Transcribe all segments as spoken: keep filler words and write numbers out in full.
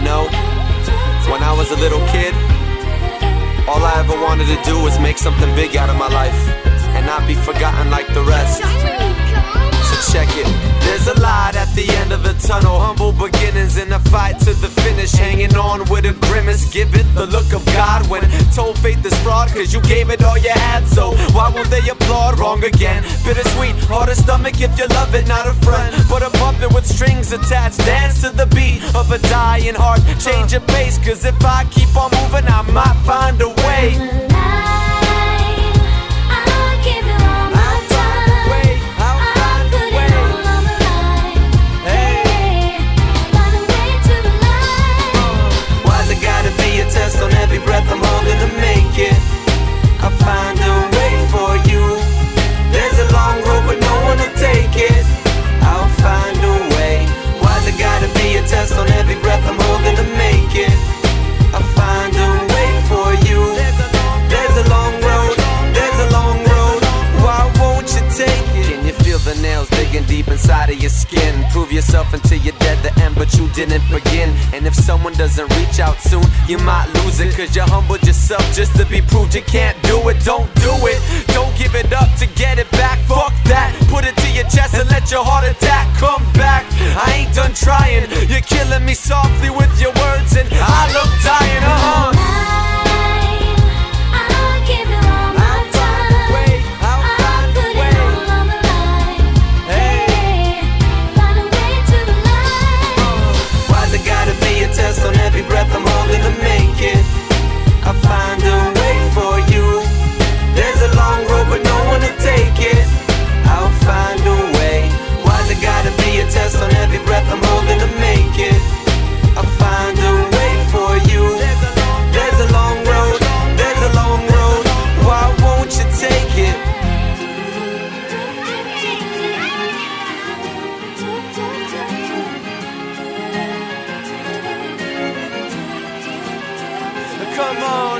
know, when I was a little kid, all I ever wanted to do was make something big out of my life and not be forgotten like the rest. So check it. There's a light at the end of the tunnel, humble beginnings in a fight to the finish, hanging on with a grimace. Give it the look of God when told faith is fraud, cause you gave it all you had. So why won't they applaud? Wrong again. Bittersweet, hard to stomach if you love it, not a friend, but a puppet with strings attached. Dance to the beat of a dying heart, change your pace, cause if I keep on moving I might find a way. On every breath I'm holding to make it, I'll find a way for you. There's a long road but no one will take it. I'll find a way. Why's it gotta be a test on every breath I'm holding to make it? I'll find a way for you. There's a long road, there's a long road. Why won't you take it? Can you feel the nails digging deep inside of your skin? Prove yourself until you're dead the end, but you didn't begin. And if someone doesn't reach out soon, you might lose it, cause you humbled yourself just to be proved you can't do it. Don't do it, don't give it up to get it back. Fuck that, put it to your chest and let your heart attack come back. I ain't done trying, you're killing me softly with your words and I look dying, uh-huh. Test on every breath I'm holding to make it. I'll find a way for you. There's a long road but no one will take it. I'll find a way. Why's it gotta be a test on every breath I'm holding to make it? I'll find a way for you. There's a long road, there's a long road. Why won't you take it? Come on.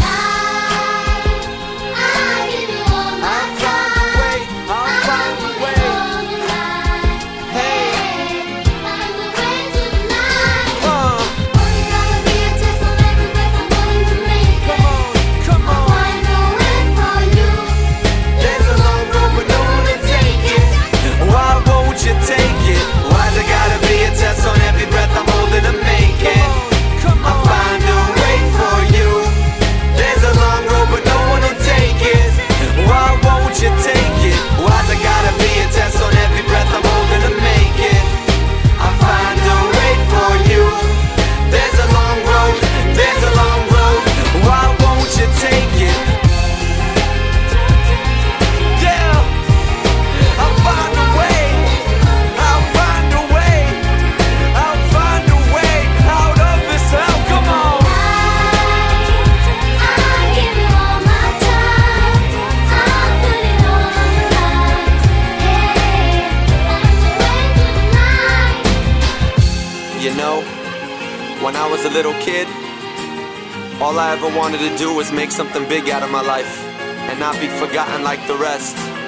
You know, when I was a little kid, all I ever wanted to do was make something big out of my life and not be forgotten like the rest.